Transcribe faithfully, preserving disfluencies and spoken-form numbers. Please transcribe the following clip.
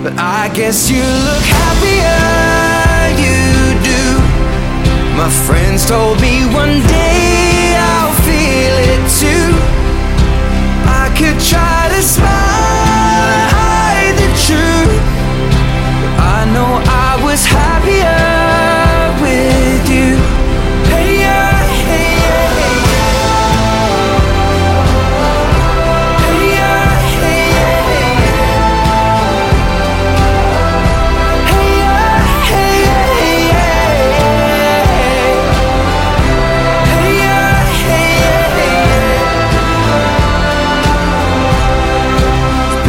but I guess you look happier, you do. My friends told me one day I'll feel it too. I could try